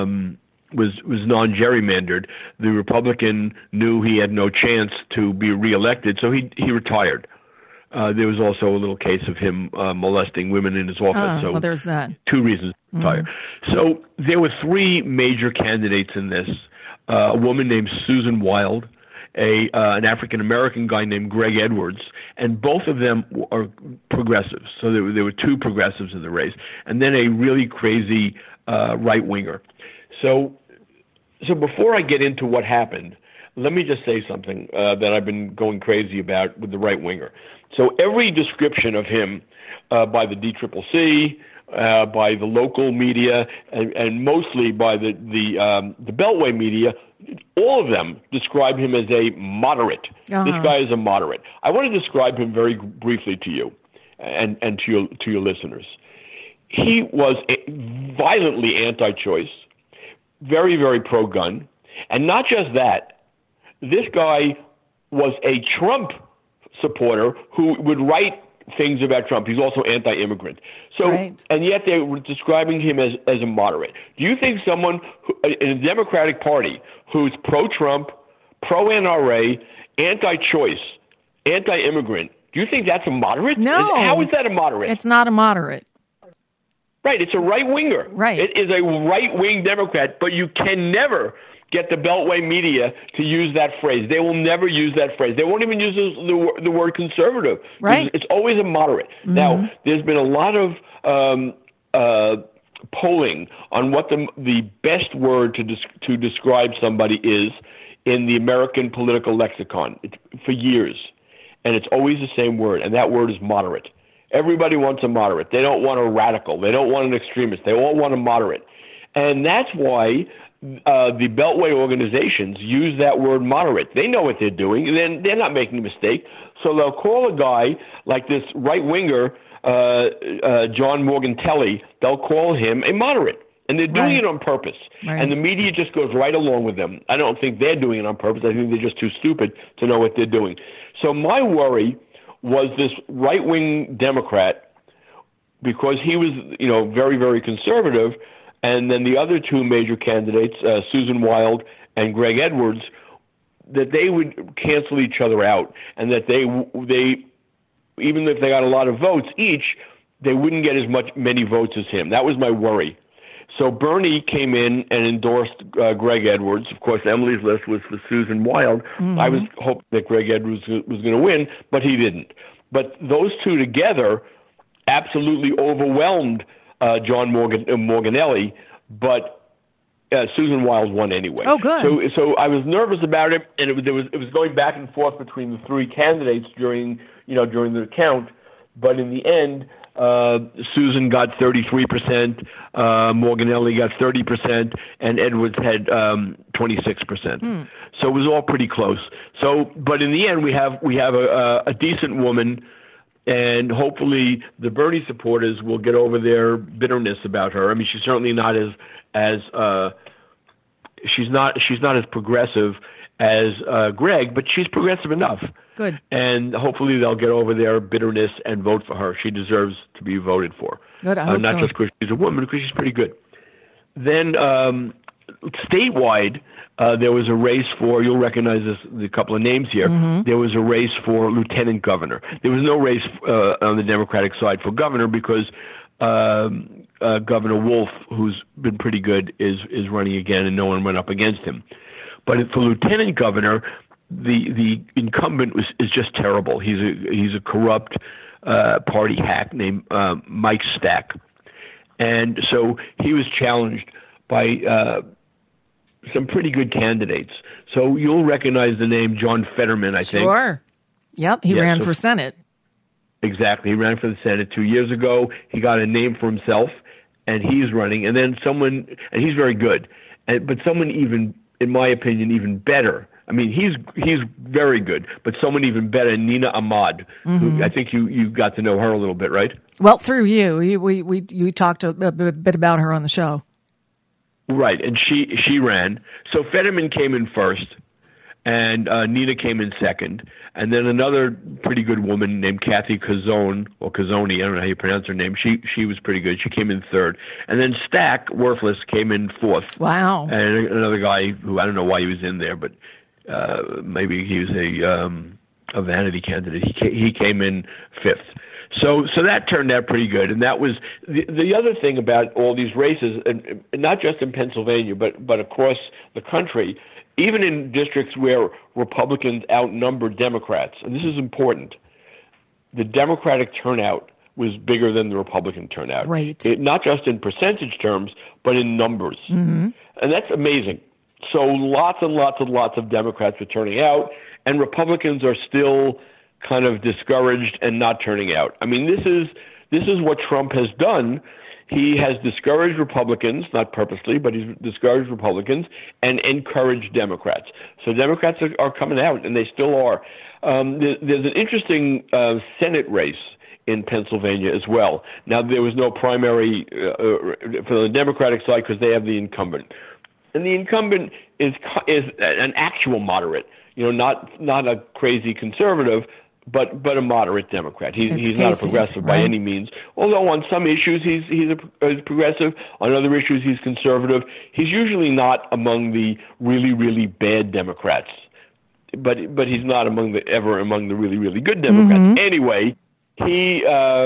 non-gerrymandered, the Republican knew he had no chance to be reelected, so he retired. There was also a little case of him molesting women in his office. Well, there's that. 2 reasons to retire. So there were 3 major candidates in this. A woman named Susan Wild, an African-American guy named Greg Edwards, and both of them are progressives. So there were 2 progressives in the race, and then a really crazy right-winger. So before I get into what happened, let me just say something that I've been going crazy about with the right-winger. So every description of him by the DCCC, by the local media, and mostly by the Beltway media, all of them describe him as a moderate. This guy is a moderate. I want to describe him very briefly to you and to your listeners. He was violently anti-choice, very, very pro-gun, and not just that. This guy was a Trump supporter who would write things about Trump. He's also anti-immigrant. So, and yet they were describing him as a moderate. Do you think someone in the Democratic Party who's pro-Trump, pro-NRA, anti-choice, anti-immigrant, do you think that's a moderate? No. How is that a moderate? It's not a moderate. Right. It's a right-winger. Right. It is a right-wing Democrat, but you can never get the Beltway media to use that phrase. They will never use that phrase. They won't even use the word conservative. Right. It's always a moderate. Now, there's been a lot of polling on what the best word to describe somebody is in the American political lexicon for years. And it's always the same word, and that word is moderate. Everybody wants a moderate. They don't want a radical. They don't want an extremist. They all want a moderate. And that's why the Beltway organizations use that word moderate. They know what they're doing. They're not making a mistake. So they'll call a guy like this right-winger, John Morgantelli, they'll call him a moderate. And they're doing it on purpose. Right. And the media just goes right along with them. I don't think they're doing it on purpose. I think they're just too stupid to know what they're doing. So my worry was this right-wing Democrat, because he was, very, very conservative, and then the other two major candidates, Susan Wild and Greg Edwards, that they would cancel each other out, and that they even if they got a lot of votes each, they wouldn't get as many votes as him. That was my worry. So Bernie came in and endorsed Greg Edwards. Of course, Emily's list was for Susan Wild. Mm-hmm. I was hoping that Greg Edwards was going to win, but he didn't. But those two together absolutely overwhelmed John Morganelli, but Susan Wild won anyway. Oh, good. So I was nervous about it, and it was going back and forth between the three candidates during the count. But in the end, Susan got 33%, Morganelli got 30%, and Edwards had 26%. So it was all pretty close. So, but in the end, we have a decent woman, and hopefully the Bernie supporters will get over their bitterness about her. I mean, she's certainly not she's not as progressive as Greg, but she's progressive enough. Good. And hopefully they'll get over their bitterness and vote for her. She deserves to be voted for. Good. I hope not so. Just because she's a woman, because she's pretty good. Then statewide, there was a race for, you'll recognize the couple of names here, there was a race for lieutenant governor. There was no race on the Democratic side for governor because Governor Wolf, who's been pretty good, is running again, and no one went up against him. But for lieutenant governor, the incumbent is just terrible. He's a corrupt party hack named Mike Stack, and so he was challenged by some pretty good candidates. So you'll recognize the name John Fetterman, I think. Sure. Yep, he ran for Senate. Exactly, he ran for the Senate 2 years ago. He got a name for himself, and he's running. And then someone, and he's very good, but someone even, in my opinion, even better. I mean, he's very good, but someone even better, Nina Ahmad, who I think you got to know her a little bit, right? Well, through you. You talked a bit about her on the show. Right, and she ran. So Fetterman came in first, and Nina came in second, and then another pretty good woman named Kathy Cazzone, or Cazzoni, I don't know how you pronounce her name. She was pretty good. She came in third, and then Stack, worthless, came in fourth. Wow! And another guy who I don't know why he was in there, but maybe he was a vanity candidate. He came in fifth. So that turned out pretty good, and that was the other thing about all these races, and not just in Pennsylvania, but across the country, even in districts where Republicans outnumber Democrats, and this is important, the Democratic turnout was bigger than the Republican turnout. Right. Not just in percentage terms, but in numbers. And that's amazing. So lots and lots and lots of Democrats are turning out, and Republicans are still kind of discouraged and not turning out. I mean, this is what Trump has done. He has discouraged Republicans, not purposely, but he's discouraged Republicans and encouraged Democrats. So Democrats are coming out, and they still are. There's an interesting Senate race in Pennsylvania as well. Now, there was no primary for the Democratic side because they have the incumbent. And the incumbent is an actual moderate, not a crazy conservative, but a moderate Democrat. He's not a progressive by any means. Although on some issues he's a progressive, on other issues he's conservative. He's usually not among the really, really bad Democrats, but he's not ever among the really, really good Democrats. Anyway, he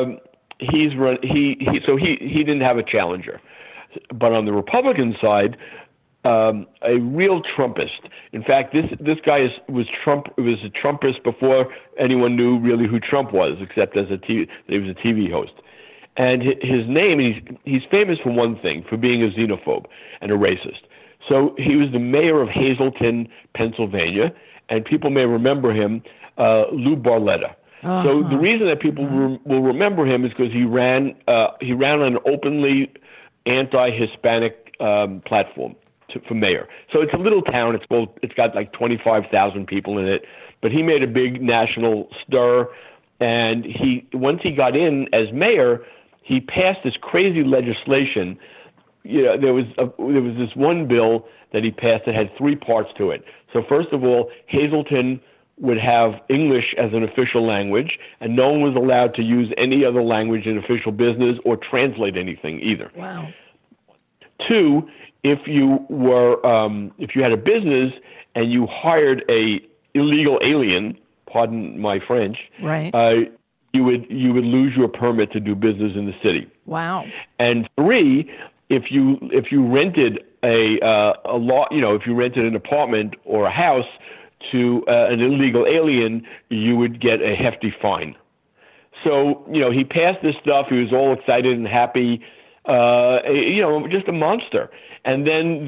didn't have a challenger. But on the Republican side, a real Trumpist. In fact, this guy was Trump. It was a Trumpist before anyone knew really who Trump was, except as he was a TV host. And his name, he's famous for one thing, for being a xenophobe and a racist. So he was the mayor of Hazleton, Pennsylvania, and people may remember him, Lou Barletta. So the reason that people will remember him is because he ran on an openly anti-Hispanic platform for mayor. So it's a little town. It's got like 25,000 people in it, but he made a big national stir. And once he got in as mayor, he passed this crazy legislation. There was this one bill that he passed that had three parts to it. So first of all, Hazleton would have English as an official language, and no one was allowed to use any other language in official business or translate anything either. Wow. 2, if you had a business and you hired a illegal alien, pardon my French, right, you would lose your permit to do business in the city. Wow. And 3, if you rented if you rented an apartment or a house to an illegal alien, you would get a hefty fine. So, he passed this stuff. He was all excited and happy, just a monster. And then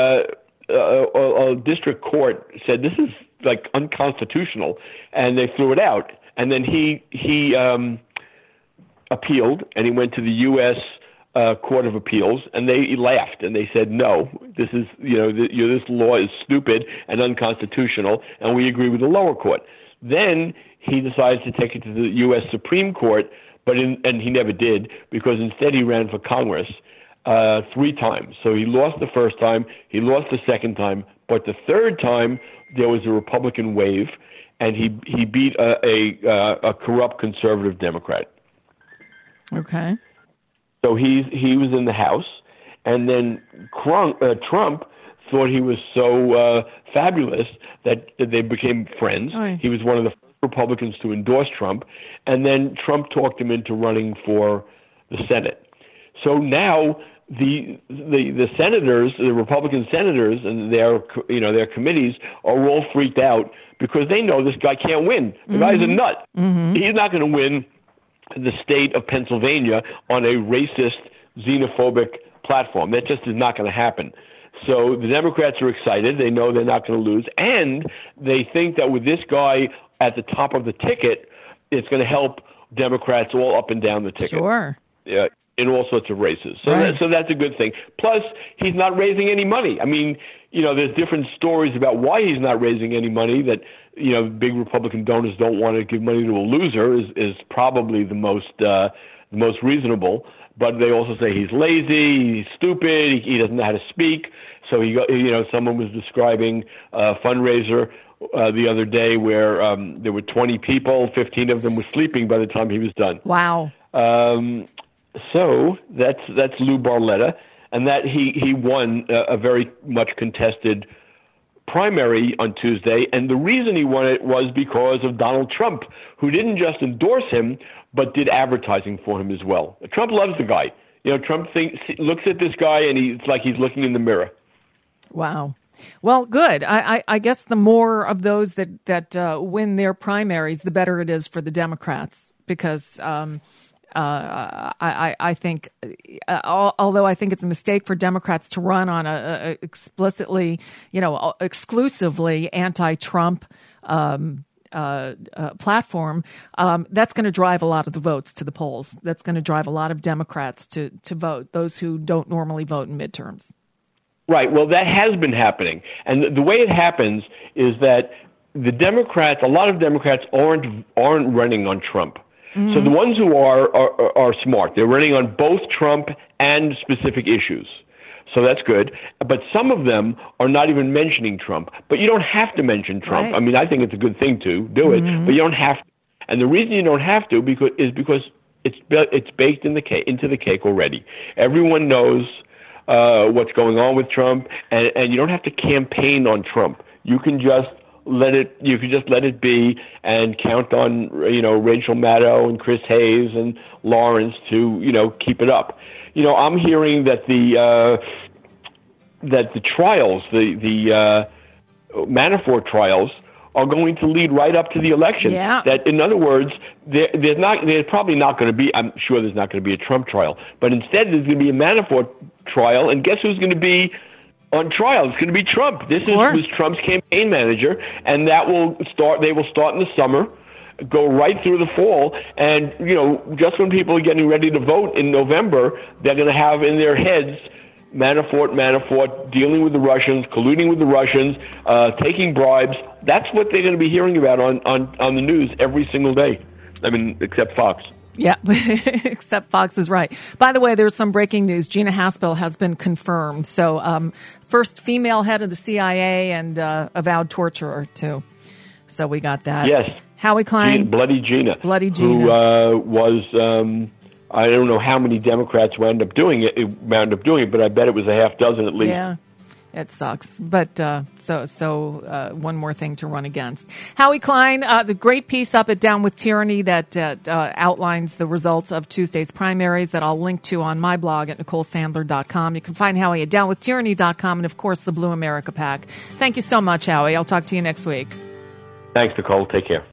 the district court said this is like unconstitutional, and they threw it out. And then he appealed, and he went to the U.S. Court of Appeals, and they laughed and they said, no, this is this law is stupid and unconstitutional, and we agree with the lower court. Then he decided to take it to the U.S. Supreme Court, and he never did, because instead he ran for Congress 3 times. So he lost the first time, he lost the second time, but the third time there was a Republican wave, and he beat a corrupt conservative Democrat. Okay. So he was in the House, and then Trump thought he was so fabulous that they became friends. Right. He was one of the first Republicans to endorse Trump, and then Trump talked him into running for the Senate. So now the senators, the Republican senators, and their committees are all freaked out because they know this guy can't win. The guy's a nut. Mm-hmm. He's not going to win the state of Pennsylvania on a racist, xenophobic platform. That just is not going to happen. So the Democrats are excited. They know they're not going to lose. And they think that with this guy at the top of the ticket, it's going to help Democrats all up and down the ticket. Sure. Yeah, in all sorts of races. So, right. So that's a good thing. Plus, he's not raising any money. I mean, there's different stories about why he's not raising any money. That, big Republican donors don't want to give money to a loser is probably the most reasonable. But they also say he's lazy, he's stupid, he doesn't know how to speak. So someone was describing a fundraiser the other day where there were 20 people, 15 of them were sleeping by the time he was done. Wow. So that's Lou Barletta, and that he won a very much contested primary on Tuesday, and the reason he won it was because of Donald Trump, who didn't just endorse him, but did advertising for him as well. Trump loves the guy. Trump looks at this guy, and it's like he's looking in the mirror. Wow. Well, good. I guess the more of those that win their primaries, the better it is for the Democrats, because I think, although I think it's a mistake for Democrats to run on a explicitly, exclusively anti-Trump platform, that's going to drive a lot of the votes to the polls. That's going to drive a lot of Democrats to vote, those who don't normally vote in midterms. Right. Well, that has been happening. And the way it happens is that the Democrats, a lot of Democrats aren't running on Trump. Mm-hmm. So the ones who are smart. They're running on both Trump and specific issues. So that's good. But some of them are not even mentioning Trump. But you don't have to mention Trump. Right. I mean, I think it's a good thing to do it, but you don't have to. And the reason you don't have to is because it's baked into the cake already. Everyone knows what's going on with Trump, and you don't have to campaign on Trump. You can just let it be and count on Rachel Maddow and Chris Hayes and Lawrence to keep it up. I'm hearing that the trials, the Manafort trials, are going to lead right up to the election. Yeah. That, in other words, there's probably not going to be, I'm sure there's not going to be a Trump trial, but instead there's going to be a Manafort trial, and guess who's going to be on trial? It's going to be Trump. This was Trump's campaign manager, and they will start in the summer, go right through the fall, and, just when people are getting ready to vote in November, they're going to have in their heads Manafort dealing with the Russians, colluding with the Russians, taking bribes. That's what they're going to be hearing about on the news every single day. I mean, except Fox. Yeah, except Fox is right. By the way, there's some breaking news. Gina Haspel has been confirmed. So first female head of the CIA and avowed torturer, too. So we got that. Yes. Howie Klein. Bloody Gina. Bloody Gina. Who was I don't know how many Democrats wound up doing it, but I bet it was a half dozen at least. Yeah. It sucks. But so one more thing to run against. Howie Klein, the great piece up at Down with Tyranny that outlines the results of Tuesday's primaries that I'll link to on my blog at NicoleSandler.com. You can find Howie at DownWithTyranny.com and, of course, the Blue America PAC. Thank you so much, Howie. I'll talk to you next week. Thanks, Nicole. Take care.